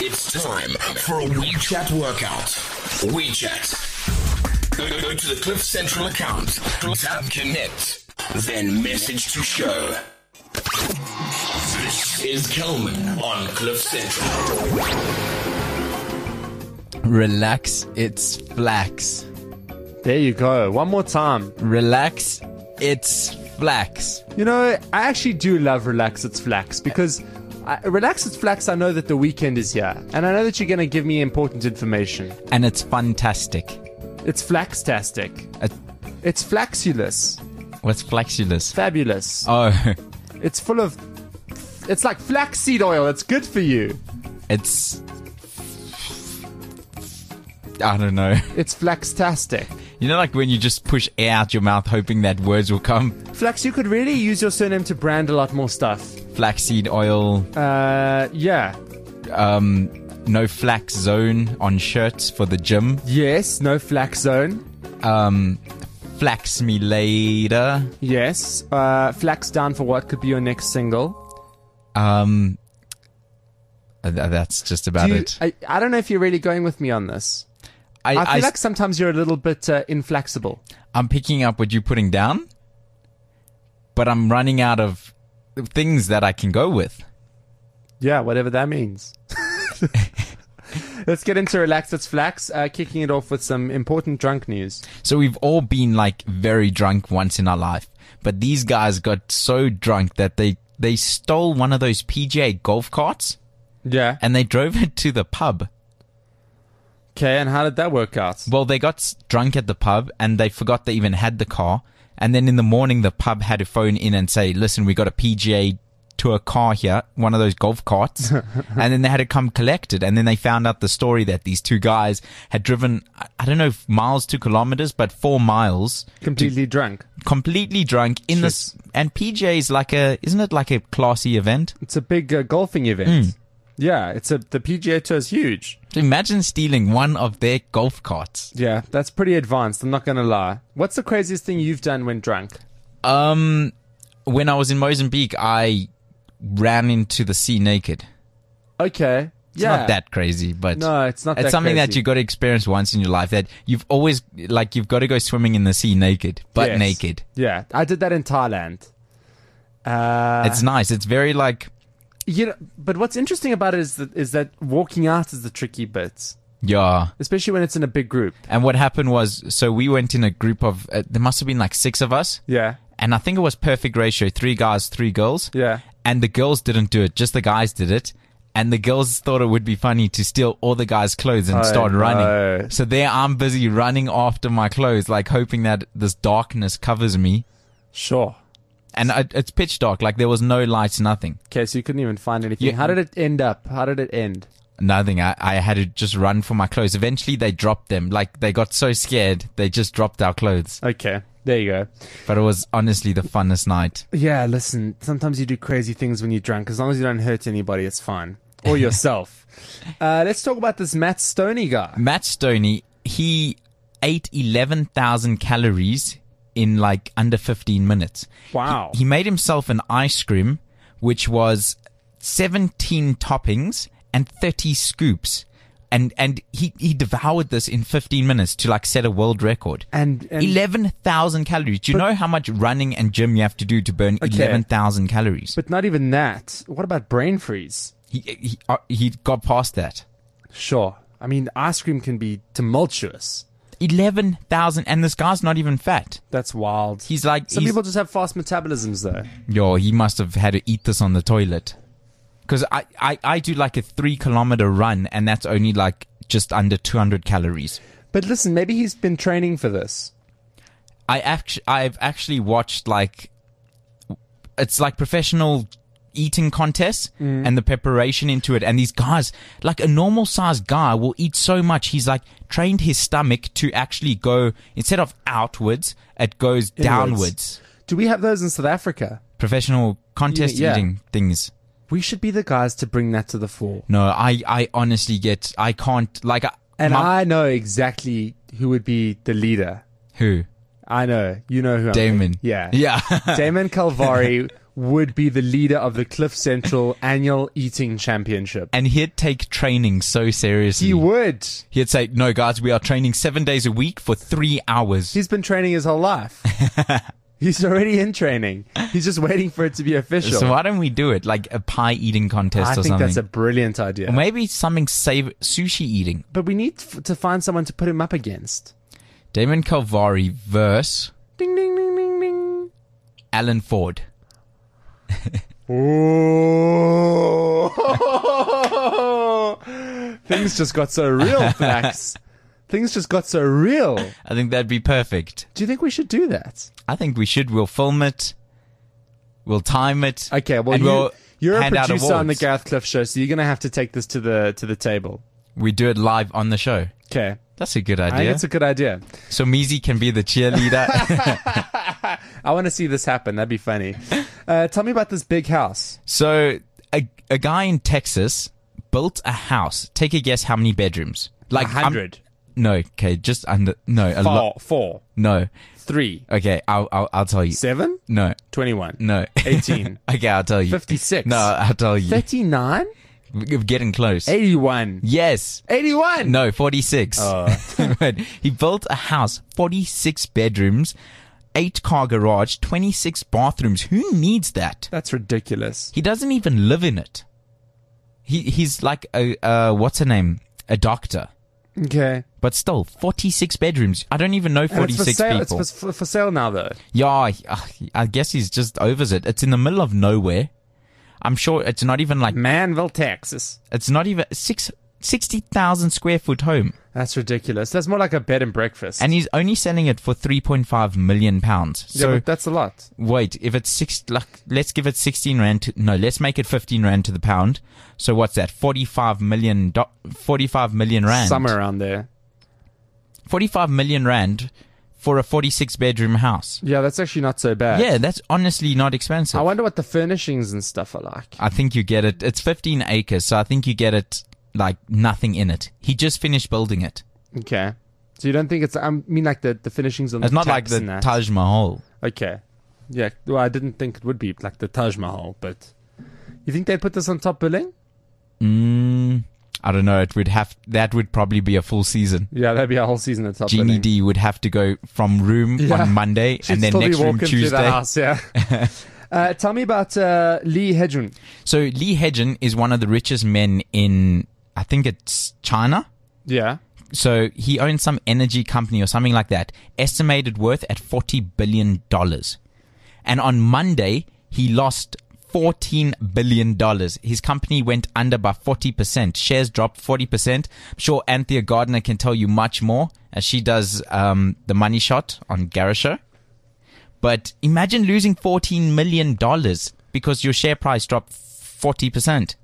It's time for a WeChat workout. WeChat. Go to the Cliff Central account, tap connect, then message to show. This is Kelman on Cliff Central. Relax, it's flax. There you go. One more time. Relax, it's flax. You know, I actually do love Relax It's Flax because Relax It's Flax, I know that the weekend is here. And I know that you're going to give me important information. And it's fantastic. It's flaxtastic. It's flaxulous. What's flaxulous? Fabulous. Oh, It's full of... It's like flaxseed oil. It's good for you. it's... I don't know. It's flaxtastic. You know, like when you just push air out your mouth hoping that words will come? Flax, you could really use your surname to brand a lot more stuff. Flaxseed oil, Yeah. no flax zone on shirts for the gym. Yes, no flax zone. Flax me later. Yes. Flax down for what could be your next single. That's just about it. I don't know if you're really going with me on this. I feel like sometimes you're a little bit inflexible. I'm picking up what you're putting down, but I'm running out of things that I can go with. Yeah, whatever that means. Let's get into Relax It's Flax, kicking it off with some important drunk news. So we've all been like very drunk once in our life, but these guys got so drunk that they stole one of those PGA golf carts Yeah. and they drove it to the pub. Okay, and how did that work out? Well, they got drunk at the pub and they forgot they even had the car. And then in the morning, the pub had to phone in and say, listen, we got a PGA Tour car here, one of those golf carts. And then they had to come collect it. And then they found out the story that these two guys had driven, I don't know if miles to kilometers, but 4 miles. Completely drunk. Completely drunk in this. And PGA is like isn't it like a classy event? It's a big golfing event. Yeah, the PGA Tour is huge. So imagine stealing one of their golf carts. Yeah, that's pretty advanced, I'm not going to lie. What's the craziest thing you've done when drunk? When I was in Mozambique, I ran into the sea naked. Okay. It's not that crazy, but No, it's not that it's something crazy. that you got to experience once in your life, that you've always, like, you've got to go swimming in the sea naked, butt Yes. naked. Yeah, I did that in Thailand. It's nice. It's very like, You know, but what's interesting about it is that walking out is the tricky bit, yeah. especially when it's in a big group. And what happened was, so we went in a group of, there must have been like 6 of us. Yeah, And I think it was perfect ratio, 3 guys, 3 girls. yeah. And the girls didn't do it, just the guys did it. And the girls thought it would be funny to steal all the guys' clothes and start no. running. So there I'm busy running after my clothes, like hoping that this darkness covers me. Sure. And it's pitch dark, like there was no lights, nothing. Okay, so you couldn't even find anything. Yeah. How did it end up? How did it end? Nothing. I had to just run for my clothes. Eventually they dropped them. Like they got so scared, they just dropped our clothes. Okay, there you go. But it was honestly the funnest night. Yeah, listen, sometimes you do crazy things when you're drunk. As long as you don't hurt anybody, it's fine. Or yourself. Let's talk about this Matt Stoney guy. Matt Stoney, he ate 11,000 calories in like under 15 minutes. Wow. He made himself an ice cream, which was 17 toppings and 30 scoops. And he devoured this in 15 minutes to like set a world record. And 11,000 calories. Do you know how much running and gym you have to do to burn 11,000 calories? But not even that. What about brain freeze? He got past that. Sure. I mean, ice cream can be tumultuous. 11,000, and this guy's not even fat. That's wild. He's like, Some people just have fast metabolisms, though. yo, he must have had to eat this on the toilet. Because I do like a 3-kilometer run, and that's only like just under 200 calories. But listen, maybe he's been training for this. I've actually watched like, it's like professional eating contests and the preparation into it. And these guys, like a normal sized guy will eat so much. He's like trained his stomach to actually go, instead of outwards, it goes downwards. Do we have those in South Africa? Professional contest Yeah. eating things. We should be the guys to bring that to the fore. No, I honestly I can't, like, I know exactly who would be the leader. who? I know. You know who I'm Damon. thinking. Yeah. Yeah. Damon Calvari would be the leader of the Cliff Central annual eating championship. And he'd take training so seriously. He would. He'd say, no, guys, we are training 7 days a week for 3 hours. He's been training his whole life. He's already in training. He's just waiting for it to be official. So why don't we do it? Like a pie eating contest I or think something. that's a brilliant idea. Or maybe something sushi eating. But we need to find someone to put him up against. Damon Calvari versus Ding, ding, ding, ding, ding. Alan Ford. Oh. Things just got so real, Flax. Things just got so real. I think that'd be perfect. Do you think we should do that? I think we should. We'll film it. We'll time it. Okay, well, and you're a hand out producer on the awards. Gareth Cliff show, so you're going to have to take this to the table. We do it live on the show. Okay. That's a good I think idea. it's a good idea. So Mizi can be the cheerleader. I want to see this happen. That'd be funny. Tell me about this big house. So a guy in Texas built a house. Take a guess how many bedrooms? Like 100. No, okay, just under. No, a lot. 4. No. 3. Okay, I'll tell you. 7. No, 21. no. 18. Okay, I'll tell you. 56. No, I'll tell you. 39. We're getting close. 81. Yes. 81. No, 46. But he built a house, 46 bedrooms, 8-car garage, 26 bathrooms. Who needs that? That's ridiculous. He doesn't even live in it. He's like a what's her name? A doctor. Okay. But still, 46 bedrooms. I don't even know And 46 it's for sale. people. It's for sale now, though. Yeah, I guess he's just overs it. It's in the middle of nowhere. I'm sure it's not even like, Manville, Texas. it's not even 60,000 square foot home. That's ridiculous. That's more like a bed and breakfast. And he's only selling it for 3.5 million pounds. yeah, So but that's a lot. wait, if it's let's give it 16 rand. Let's make it 15 rand to the pound. So what's that? 45 million rand. Somewhere around there. 45 million rand for a 46 bedroom house. Yeah, that's actually not so bad. Yeah, that's honestly not expensive. I wonder what the furnishings and stuff are like. I think you get it. It's 15 acres, so I think you get it like nothing in it. He just finished building it. Okay. So you don't think it's, I mean, like the finishings on It's the not like taps the and that. Taj Mahal. Okay. Yeah. Well, I didn't think it would be like the Taj Mahal, but you think they'd put this on top billing? I don't know. That would probably be a full season. Yeah, that'd be a whole season of top Jeannie billing. D would have to go from room Yeah. on Monday She'd and then still be next room walking through the Tuesday. house, yeah. Tell me about Lee Hedgen. So Lee Hedgen is one of the richest men in, I think it's China. Yeah. So he owns some energy company or something like that, estimated worth at $40 billion. And on Monday, he lost $14 billion. His company went under by 40%. Shares dropped 40%. I'm sure Anthea Gardner can tell you much more as she does the Money Shot on Gareth Show. But imagine losing $14 million because your share price dropped 40%.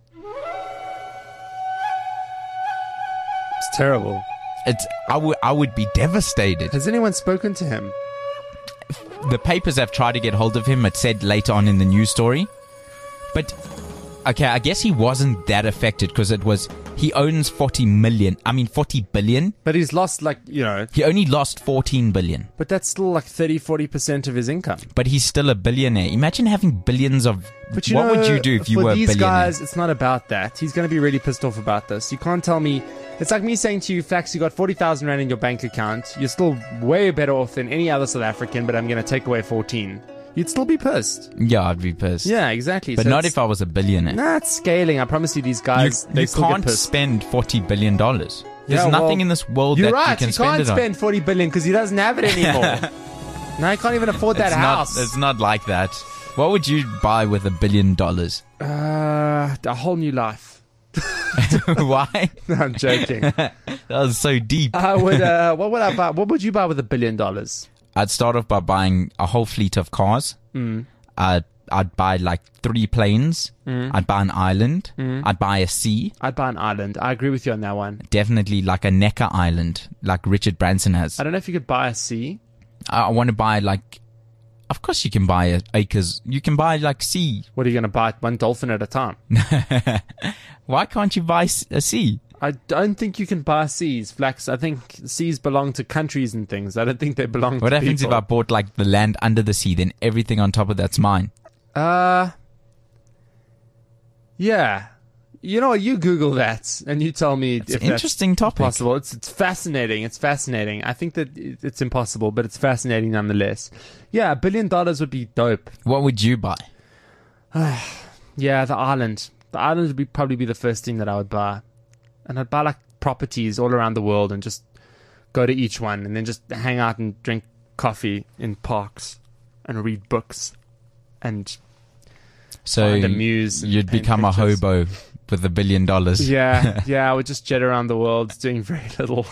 It's terrible. I would be devastated. Has anyone spoken to him? The papers have tried to get hold of him. It said later on in the news story. But, okay, I guess he wasn't that affected because he owns 40 billion. But he's lost, like, you know, He only lost 14 billion. but that's still like 40% of his income. But he's still a billionaire. Imagine having billions of... But you what know, would you do if you for were a these billionaire? guys, it's not about that. He's going to be really pissed off about this. You can't tell me. It's like me saying to you, Flax, you got 40,000 Rand in your bank account. You're still way better off than any other South African, but I'm going to take away 14. You'd still be pissed. Yeah, I'd be pissed. Yeah, exactly. But So not it's- if I was a billionaire. Nah, it's scaling. I promise you, these guys, they You still can't get pissed. spend $40 billion. There's Yeah, nothing well, in this world You're that right. you can He spend can't it on. spend 40 billion because he doesn't have it anymore. Now he can't even afford that house. It's not like that. What would you buy with $1 billion? A whole new life. Why? No, I'm joking. That was so deep. I would. What would I buy? What would you buy with $1 billion? I'd start off by buying a whole fleet of cars. I'd buy like 3 planes. I'd buy an island. I'd buy a sea. I'd buy an island. I agree with you on that one. Definitely like a Necker Island, like Richard Branson has. I don't know if you could buy a sea. I want to buy like, of course you can buy acres. You can buy like sea. What are you going to buy? One dolphin at a time. Why can't you buy a sea? I don't think you can buy seas, Flax. I think seas belong to countries and things. I don't think they belong What to happens people. if I bought like the land under the sea? Then everything on top of that's mine. Yeah. You know what? You Google that and you tell me It's if an interesting that's topic. possible. It's fascinating. It's fascinating. I think that it's impossible, but it's fascinating nonetheless. Yeah, $1 billion would be dope. What would you buy? Yeah, the island. The island would probably be the first thing that I would buy. And I'd buy like properties all around the world and just go to each one and then just hang out and drink coffee in parks and read books and So find a muse. And you'd paint become a pictures. hobo with $1 billion. Yeah, I would just jet around the world doing very little.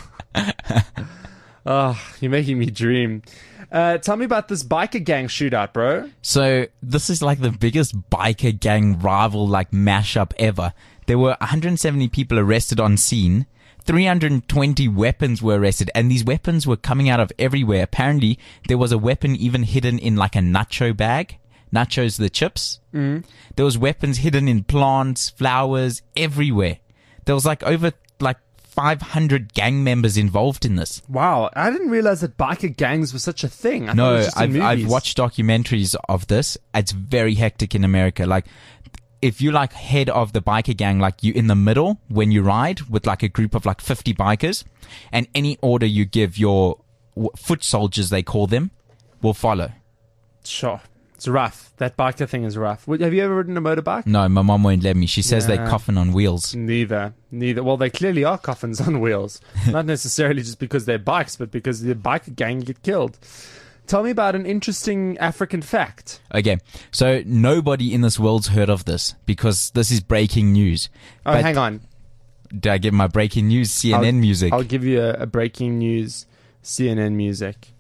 Oh, you're making me dream. Tell me about this biker gang shootout, bro. So this is like the biggest biker gang rival like mashup ever. There were 170 people arrested on scene. 320 weapons were arrested, and these weapons were coming out of everywhere. Apparently, there was a weapon even hidden in like a nacho bag. Nachos, the chips. Mm. There was weapons hidden in plants, flowers, everywhere. There was like over like 500 gang members involved in this. Wow, I didn't realize that biker gangs were such a thing. I thought it No, was just in I've movies. watched documentaries of this. It's very hectic in America. Like, if you like head of the biker gang, like you in the middle when you ride with like a group of like 50 bikers, and any order you give your foot soldiers, they call them, will follow. Sure. It's rough. That biker thing is rough. Have you ever ridden a motorbike? No, my mom won't let me. She says they Yeah. coffin on wheels. Neither. Well, they clearly are coffins on wheels. Not necessarily just because they're bikes, but because the biker gang get killed. Tell me about an interesting African fact. Okay, so nobody in this world's heard of this because this is breaking news. Oh, But hang on. Did I get my breaking news CNN music? I'll give you a breaking news CNN music.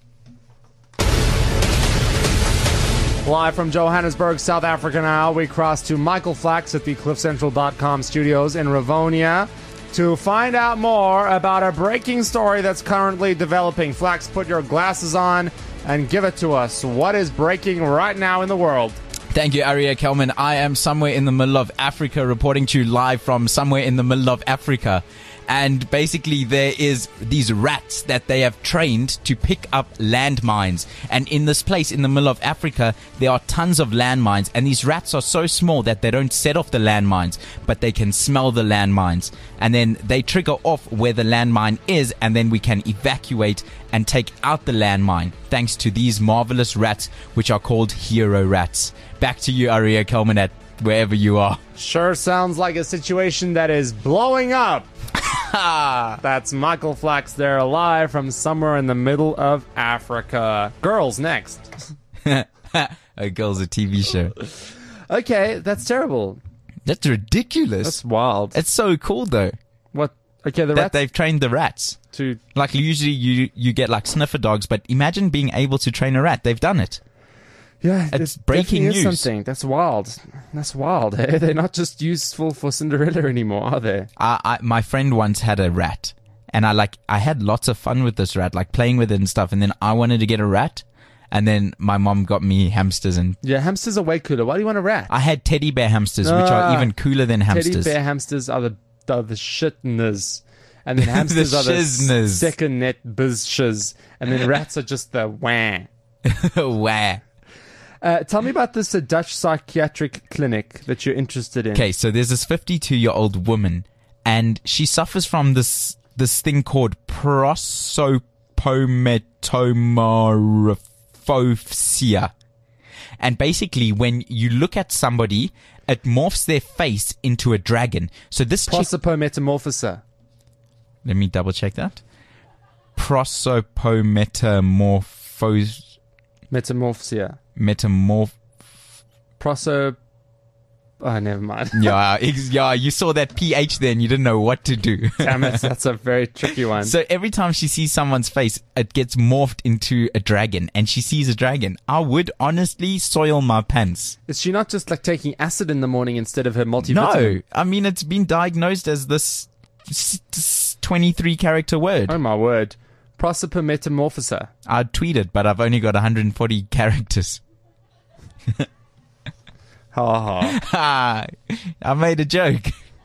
Live from Johannesburg, South Africa now, we cross to Michael Flax at the CliffCentral.com studios in Ravonia to find out more about a breaking story that's currently developing. Flax, put your glasses on and give it to us. What is breaking right now in the world? Thank you, Aria Kelman. I am somewhere in the middle of Africa, reporting to you live from somewhere in the middle of Africa. And basically, there is these rats that they have trained to pick up landmines. And in this place, in the middle of Africa, there are tons of landmines. And these rats are so small that they don't set off the landmines, but they can smell the landmines. And then they trigger off where the landmine is, and then we can evacuate and take out the landmine, thanks to these marvelous rats, which are called hero rats. Back to you, Aria Kelman, at wherever you are. Sure sounds like a situation that is blowing up. That's Michael Flax there, live from somewhere in the middle of Africa. Girls next. A Girl's a TV show. Okay, that's terrible. That's ridiculous. That's wild. It's so cool though What? Okay, the that rats they've trained the rats. to... Like usually you get like sniffer dogs, but imagine being able to train a rat. They've done it. Yeah, It's it breaking definitely is news. something. That's wild. That's wild. Eh? They're not just useful for Cinderella anymore, are they? My friend once had a rat, and I had lots of fun with this rat, like playing with it and stuff. And then I wanted to get a rat, and then my mom got me hamsters, and Yeah, hamsters are way cooler. Why do you want a rat? I had teddy bear hamsters, which are even cooler than hamsters. Teddy bear hamsters are the shitners. And then hamsters are the shizners. second net biz shiz. And then rats are just the wah. Wow. Tell me about this Dutch psychiatric clinic that you're interested in. Okay, so there's this 52-year-old woman, and she suffers from this thing called prosopometomorphosia. And basically, when you look at somebody, it morphs their face into a dragon. So this chick, Prosopometamorphosa. let me double check that. Prosopometamorphos Metamorphosia. Proso. Oh, never mind. Yeah, you saw that PH there and you didn't know what to do. Damn it, that's a very tricky one. So every time she sees someone's face, it gets morphed into a dragon, and she sees a dragon. I would honestly soil my pants. Is she not just like taking acid in the morning instead of her multivitamin? No, I mean, it's been diagnosed as this 23 character word. Oh my word. Prosopometamorphosa. I'd tweet it, but I've only got 140 characters. Ha ha. Ha! I made a joke.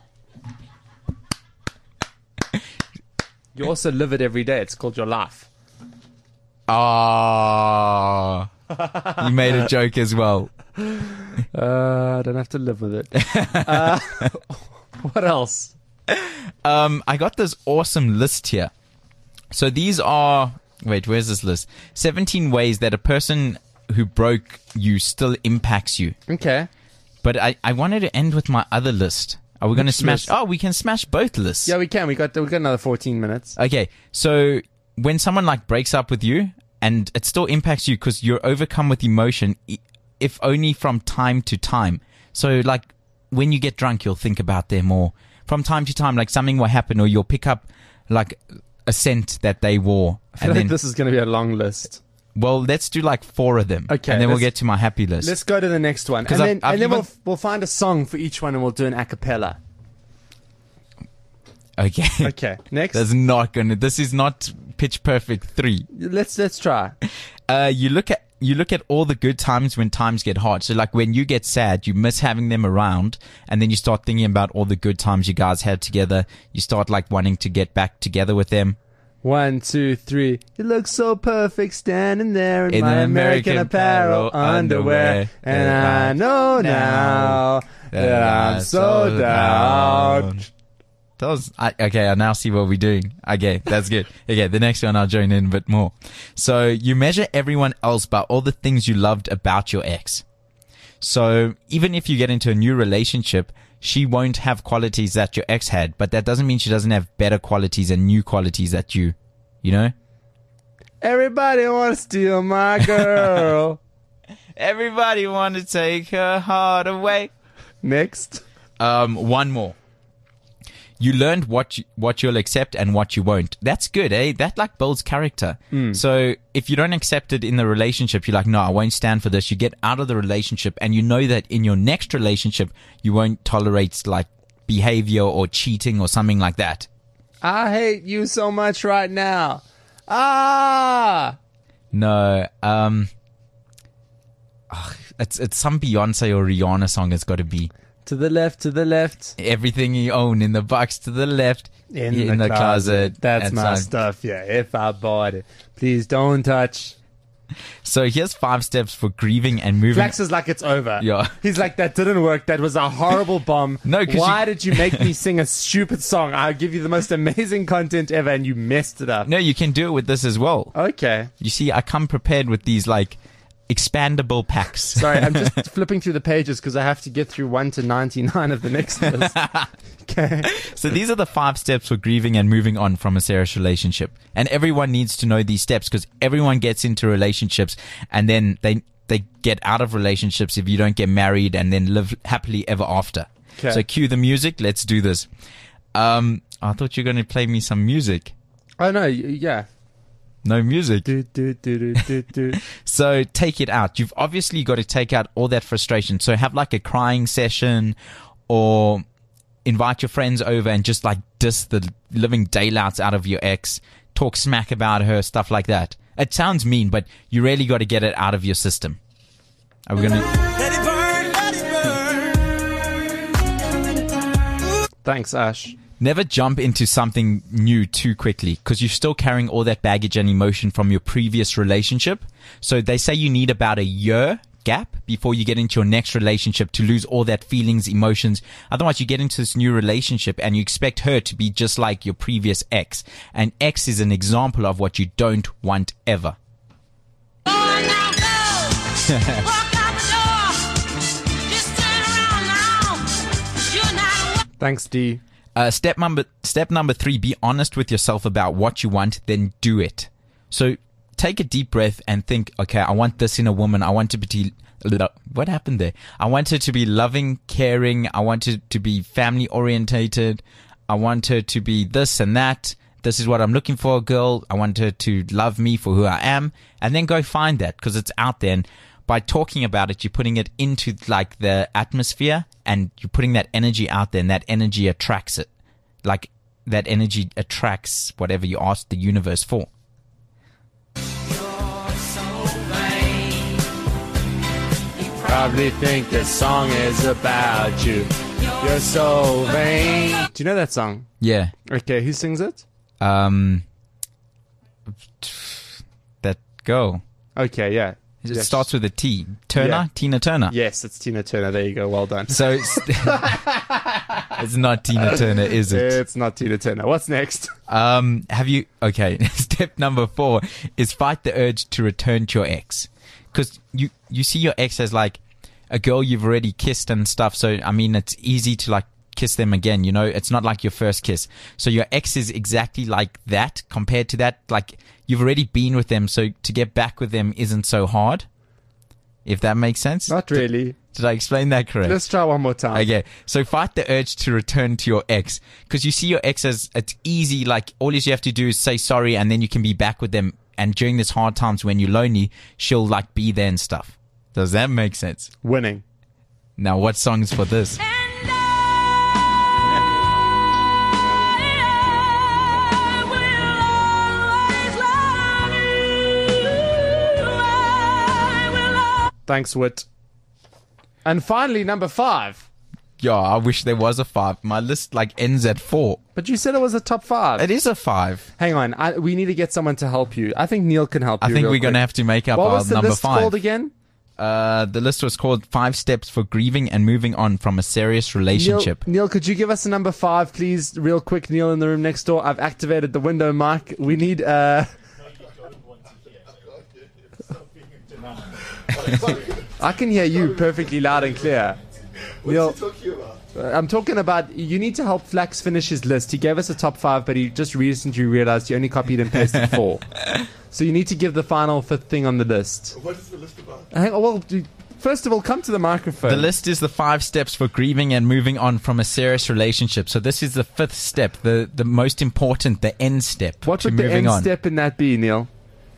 You also live it every day. It's called your life. Oh, you made a joke as well. I don't have to live with it. What else? I got this awesome list here. So these are... Wait, where's this list? 17 ways that a person who broke you still impacts you. Okay. But I wanted to end with my other list. Are we going to smash... list? Oh, we can smash both lists. Yeah, we can. We got another 14 minutes. Okay, so when someone like breaks up with you and it still impacts you because you're overcome with emotion, if only from time to time. So like when you get drunk, you'll think about them, or from time to time, like something will happen, or you'll pick up like a scent that they wore. I feel like this is going to be a long list. Well, let's do like 4 of them. Okay, and then we'll get to my happy list. Let's go to the next one. 'Cause And I've then even- we'll find a song for each one and we'll do an a cappella. Okay. Okay, next. That's not gonna. This is not Pitch Perfect 3. Let's try. You look at all the good times when times get hard. So like when you get sad, you miss having them around, and then you start thinking about all the good times you guys had together. You start like wanting to get back together with them. 1, 2, 3. You look so perfect standing there in my American Apparel underwear. And I know now that I'm so down. That was okay. I now see what we're doing. Okay, that's good. Okay, the next one I'll join in a bit more. So you measure everyone else by all the things you loved about your ex. So even if you get into a new relationship, she won't have qualities that your ex had, but that doesn't mean she doesn't have better qualities and new qualities that you know? Everybody want to steal my girl. Everybody want to take her heart away. Next. One more. You learned what you'll accept and what you won't. That's good, eh? That like builds character. So if you don't accept it in the relationship, you're like, no, I won't stand for this. You get out of the relationship and you know that in your next relationship, you won't tolerate like behavior or cheating or something like that. I hate you so much right now. Ah! No, it's some Beyonce or Rihanna song. It's got to be. To the left, to the left. Everything you own in the box to the left. In the closet. That's my so- stuff, yeah. If I bought it. Please don't touch. So here's 5 steps for grieving and moving. Flax is like it's over. Yeah. He's like, that didn't work. That was a horrible bomb. No, 'cause why did you make me sing a stupid song? I'll give you the most amazing content ever and you messed it up. No, you can do it with this as well. Okay. You see, I come prepared with these like expandable packs. Sorry, I'm just flipping through the pages because I have to get through 1 to 99 of the next list. Okay. So these are the 5 steps for grieving and moving on from a serious relationship. And everyone needs to know these steps because everyone gets into relationships and then they get out of relationships if you don't get married and then live happily ever after. Okay. So cue the music. Let's do this. I thought you were going to play me some music. Oh, no, yeah. No music. Do, do, do, do, do, do. So take it out. You've obviously got to take out all that frustration. So have like a crying session or invite your friends over and just like diss the living daylights out of your ex. Talk smack about her, stuff like that. It sounds mean, but you really got to get it out of your system. Are we going to... Let it burn, let it burn. Thanks, Ash. Never jump into something new too quickly because you're still carrying all that baggage and emotion from your previous relationship. So they say you need about a year gap before you get into your next relationship to lose all that feelings, emotions. Otherwise, you get into this new relationship and you expect her to be just like your previous ex. And ex is an example of what you don't want ever. Go now, go. Walk out the door. Just turn around now. You're not a Thanks, D. Step number 3, be honest with yourself about what you want, then do it. So take a deep breath and think, okay, I want this in a woman. I want to be, what happened there? I want her to be loving, caring. I want her to be family orientated. I want her to be this and that. This is what I'm looking for, girl. I want her to love me for who I am. And then go find that because it's out there. And by talking about it, you're putting it into like the atmosphere and you're putting that energy out there and that energy attracts it. Like that energy attracts whatever you ask the universe for. Probably think this song is about you. You're so vain. Do you know that song? Yeah. Okay, who sings it? That girl. Okay, yeah. It Yes. starts with a T. Turner? Yeah. Tina Turner. Yes, it's Tina Turner. There you go. Well done. So it's not Tina Turner, is it? It's not Tina Turner. What's next? Okay, step number 4 is fight the urge to return to your ex. Because you see your ex as like a girl you've already kissed and stuff. So, I mean, it's easy to like kiss them again, you know? It's not like your first kiss. So your ex is exactly like that compared to that. Like, you've already been with them, so to get back with them isn't so hard. If that makes sense. Not really. Did I explain that correct? Let's try one more time. Okay, so fight the urge to return to your ex, because you see your ex as it's easy. Like, all you have to do is say sorry, and then you can be back with them. And during this hard times when you're lonely, she'll like be there and stuff. Does that make sense? Winning. Now, what song's for this? And I will always love you. I will Thanks, Wit. And finally, number 5. Yeah, I wish there was a 5. My list like ends at 4. But you said it was a top 5. It is a 5. Hang on. we need to get someone to help you. I think Neil can help you. I think real we're going to quick. have to make up What our was the number list 5. called again? The list was called 5 Steps for Grieving and Moving On from a Serious Relationship. Neil, could you give us a number 5, please? Real quick, Neil in the room next door. I've activated the window mic. We need... I can hear you perfectly loud and clear. Neil, I'm talking about you need to help Flax finish his list. He gave us a top 5, but he just recently realized he only copied and pasted 4. So you need to give the final 5th thing on the list. What is the list about? First of all, come to the microphone. The list is the 5 steps for grieving and moving on from a serious relationship. So this is the 5th step, the most important, the end step What to would the moving end on. step in that be, Neil?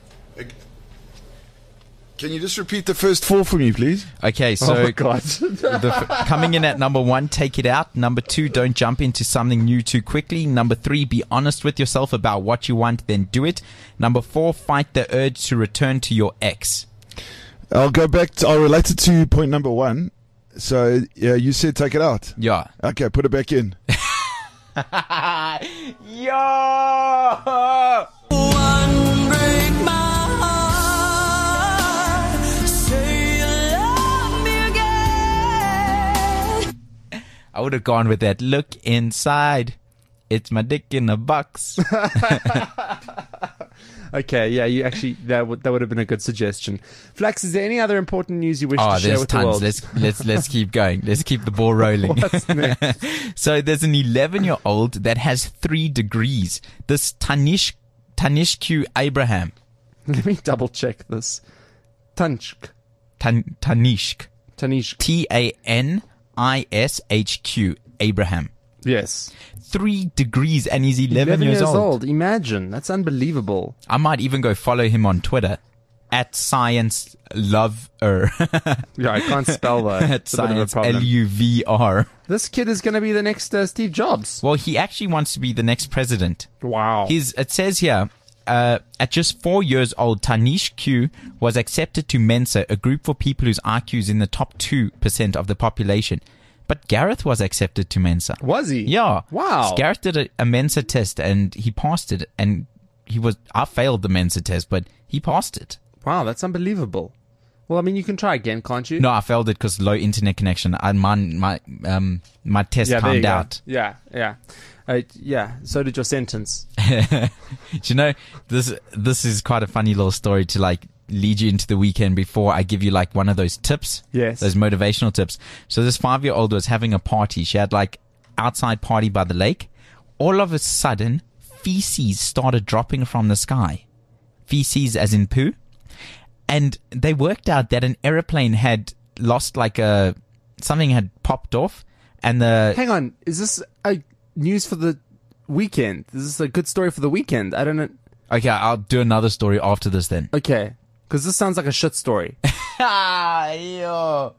Can you just repeat the first 4 for me, please? Okay, Oh so my God. coming in at number 1, take it out. Number 2, don't jump into something new too quickly. Number 3, be honest with yourself about what you want, then do it. Number 4, fight the urge to return to your ex. I'll relate it to point number 1. So, yeah, you said take it out. Yeah. Okay, put it back in. Yo! One break my heart. Say you love me again. I would have gone with that. Look inside. It's my dick in a box. Okay, yeah, you actually that would have been a good suggestion. Flax, is there any other important news you wish to share there's with the tons. world? Let's keep going. Let's keep the ball rolling. What's next? So there's an 11-year-old that has 3 degrees. This Tanishq Abraham. Let me double check this. Tanishq. Tanishq. Tanishq. Tanishq Abraham. Yes. 3 degrees and he's 11 years old. Imagine. That's unbelievable. I might even go follow him on Twitter at Science Lover. Yeah, I can't spell that. At It's a bit of a Science problem. LUVR. This kid is going to be the next Steve Jobs. Well, he actually wants to be the next president. Wow. It says here, at just 4 years old, Tanishq was accepted to Mensa, a group for people whose IQ is in the top 2% of the population. But Gareth was accepted to Mensa. Was he? Yeah. Wow. Gareth did a Mensa test and he passed it. And I failed the Mensa test, but he passed it. Wow, that's unbelievable. Well, I mean, you can try again, can't you? No, I failed it because low internet connection. My test Yeah, there you timed go. out. Yeah. Yeah, so did your sentence. Do you know, this is quite a funny little story to like lead you into the weekend before I give you like one of those tips. Yes. Those motivational tips. So this 5-year-old was having a party. She had like outside party by the lake. All of a sudden, feces started dropping from the sky. Feces as in poo. And they worked out that an aeroplane had lost something had popped off and Hang on, is this a news for the weekend? Is this a good story for the weekend? I don't know. Okay, I'll do another story after this then. Okay, because this sounds like a shit story. Yo.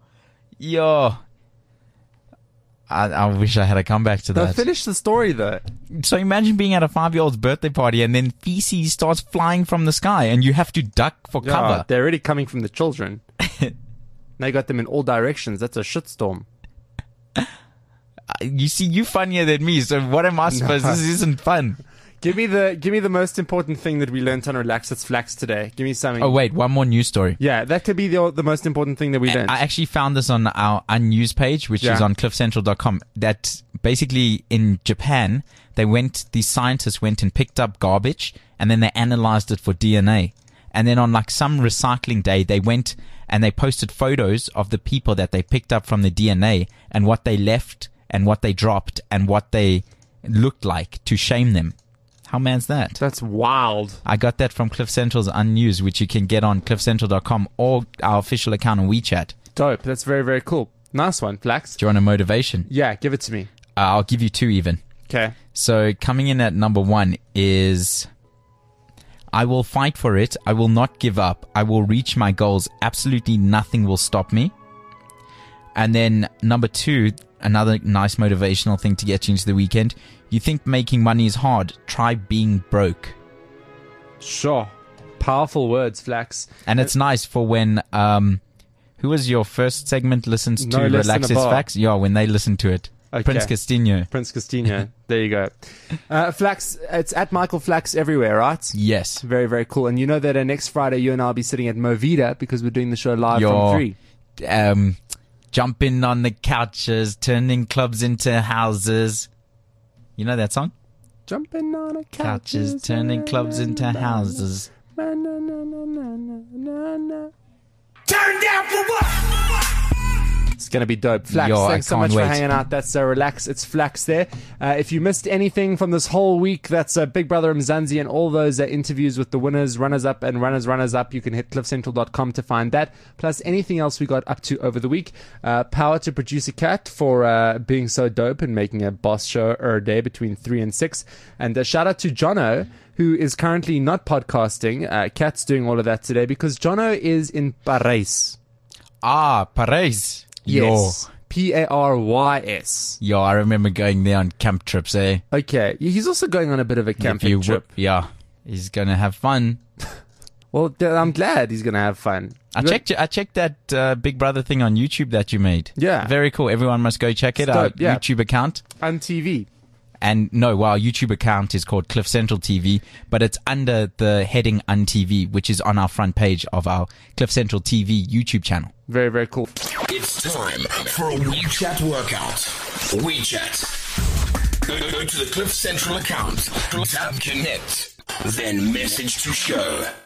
I wish I had a comeback to Now that. finish the story though. So imagine being at a 5-year-old's birthday party and then feces starts flying from the sky and you have to duck for Yeah, cover. they're already coming from the children. They got them in all directions. That's a shitstorm. You see, you funnier than me, so what am I supposed This isn't fun. Give me the most important thing that we learned on Relax It's Flax today. Give me something. Oh, wait, one more news story. Yeah, that could be the most important thing that we learned. I actually found this on our unnews page, which is on cliffcentral.com, that basically in Japan, these scientists went and picked up garbage and then they analyzed it for DNA. And then on like some recycling day, they went and they posted photos of the people that they picked up from the DNA and what they left and what they dropped and what they looked like to shame them. How man's that? That's wild. I got that from Cliff Central's Unnews, which you can get on cliffcentral.com or our official account on WeChat. Dope. That's very, very cool. Nice one, Flax. Do you want a motivation? Yeah, give it to me. I'll give you 2 even. Okay. So coming in at number 1 is, I will fight for it. I will not give up. I will reach my goals. Absolutely nothing will stop me. And then number 2, another nice motivational thing to get you into the weekend. You think making money is hard? Try being broke. Sure. Powerful words, Flax. And it's nice for when, who was your first segment listens to No Less Than Relax a It's Bar. Facts? Yeah, when they listen to it. Okay. Prince Castillo. Prince Castillo. There you go. Flax, it's at Michael Flax everywhere, right? Yes. Very, very cool. And you know that next Friday you and I will be sitting at Movida because we're doing the show live Your, from 3. Jumping on the couches, turning clubs into houses. You know that song? Jumping on a Couches, turning clubs into houses. Turn down for what? It's going to be dope. Flax, Yo, thanks so I much can't for wait. hanging out. That's Relax It's Flax there. If you missed anything from this whole week, that's Big Brother Mzansi and all those interviews with the winners, runners-up, and runners-up. You can hit cliffcentral.com to find that. Plus anything else we got up to over the week. Power to Producer Cat for being so dope and making a boss show a day between 3 and 6. And a shout out to Jono, who is currently not podcasting. Cat's doing all of that today because Jono is in Paris. Ah, Paris. Yes. Parys. Yo, I remember going there on camp trips, eh? Okay. He's also going on a bit of a camping trip. Yeah. He's going to have fun. Well, I'm glad he's going to have fun. I checked that Big Brother thing on YouTube that you made. Yeah. Very cool. Everyone must go check it It's out. dope, yeah. YouTube account. On TV. And no, our YouTube account is called Cliff Central TV, but it's under the heading UnTV, which is on our front page of our Cliff Central TV YouTube channel. Very, very cool. It's time for a WeChat workout. WeChat. Go to the Cliff Central account, tap connect, then message to show.